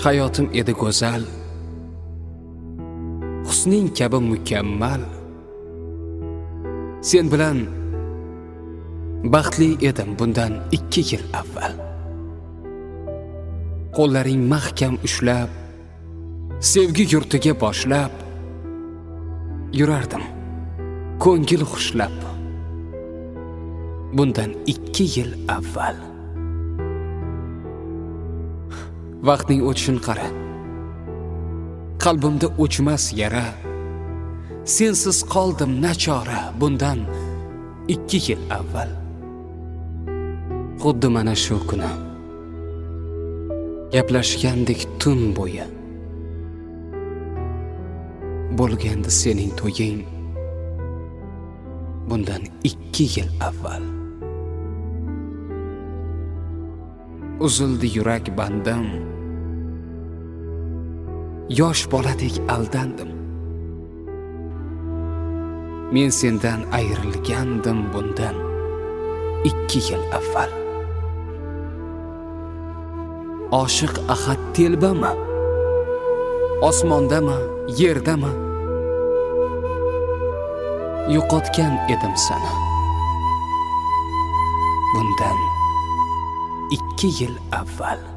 Hayotim edi go'zal, husning kabi mukammal. Sen bilan baxtli edim bundan 2 yil avval. Qo'llaring mahkam ushlab, sevgi yurtiga boshlab yurardim, ko'ngil xushlab. Bundan 2 yil avval. Vaqtning o'tishini qara. Qalbimda o'chmas yara. Sensiz qoldim nachora bundan 2 yil avval. Xuddi mana shu kuni gaplashgandik tun bo'yi. Bo'lgandi sening to'ying bundan 2 yil avval. Uzildi yurak bandim, yosh boladek aldandim. Men sendan ayrilgandim bundan 2 yil avval. Oshiq ahad telbami? Osmondami, yerdami? Yo'qotgan edim seni bundan 2 yil avval.